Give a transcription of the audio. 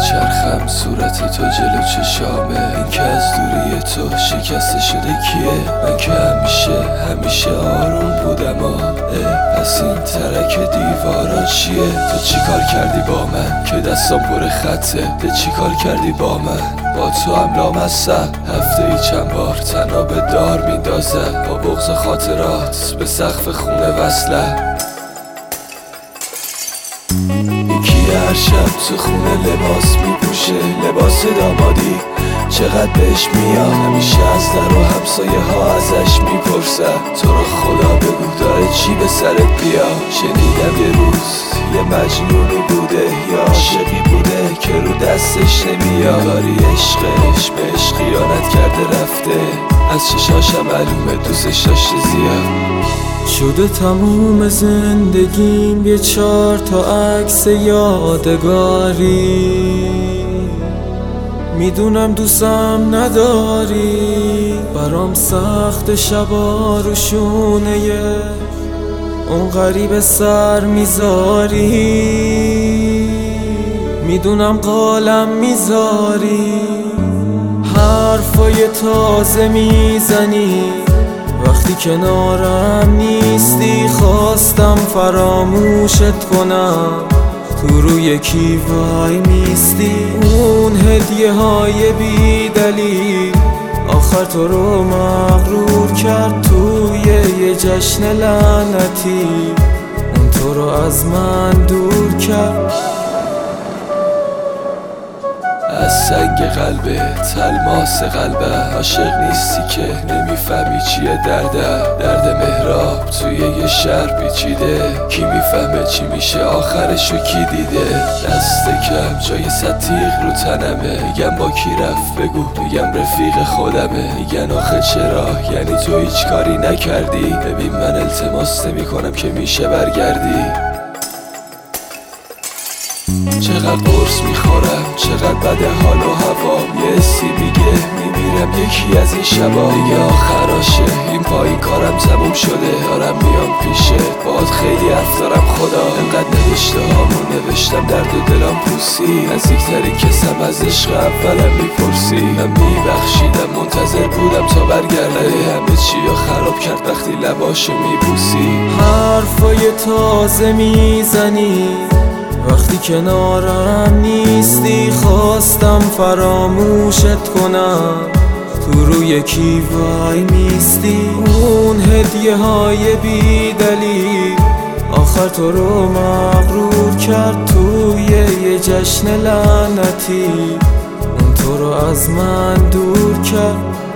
میچرخم صورت تو جلو چشامه، این که از دوری تو شکسته شده کیه؟ من که همیشه آروم بودم پس این ترک دیوارا چیه؟ تو چی کار کردی با من که دستام پر خطه؟ تو چی کار کردی با من؟ با تو هم لامصب هفته ای چند بار تنها به دار میندازم، با بغض خاطرات به سقف خونه وصله. یکی هر شب تو خونه لباس میپوشه، لباس دامادی چقدر بهش میاد، همیشه از در و همسایه ها ازش میپرسن تو رو خدا بگو داره چی به سرت بیاد. شنیدم یه روز یه مجنونی بوده یا عاشقی بوده که رو دستش نمیاد، داری عشقش بهش خیانت کرده رفته، از چشاشم معلومه دوستش داشته زیاد. شده تموم زندگیم یه 4 تا عکس یادگاری، میدونم دوستم نداری، برام سخت شبا رو شونه اون غریب سر میذاری، میدونم قالم میذاری، حرفای تازه میزنی وقتی کنارم نیستی، خواستم فراموشت کنم تو روی کی وای میستی. اون هدیه های بی دلیل آخر تو رو مغرور کرد توی یه جشن لعنتی، اون تو رو از من دور کرد. از سنگ قلبت الماس قلبه، عاشق نیستی که نمیفهمی چیه درد مهراب توی یه شهر پیچیده، کی میفهمه چی میشه آخرشو کی دیده؟ دست کم جای 100 تیغ رو تنمه، میگم با کی رفت بگو میگم رفیق خودمه، میگن آخه چرا یعنی تو هیچ کاری نکردی؟ ببین من التماس نمیکنم که میشه برگردی. چقدر قرص میخورم چقدر بده حال و هوام، یه حسی میگه میمیرم یکی از این شبا، دیگه آخراشه این پایین کارم تموم شده، دارم میام پیشت باهات خیلی حرف دارم خدا، انقدر نوشته هامون نوشتم درد و دلم پوسی، نزدیکترین کسم از عشق اولم میپرسی، من میبخشیدم منتظر بودم تا برگرده، همه چی رو خراب کرد وقتی لباشو میبوسی. حرفای تازه میزنی وقتی کنارم نیستی، خواستم فراموشت کنم تو روی کی وای میستی. اون هدیه های بی دلیل آخر تو رو مغرور کرد توی یه جشن لعنتی، اون تو رو از من دور کرد.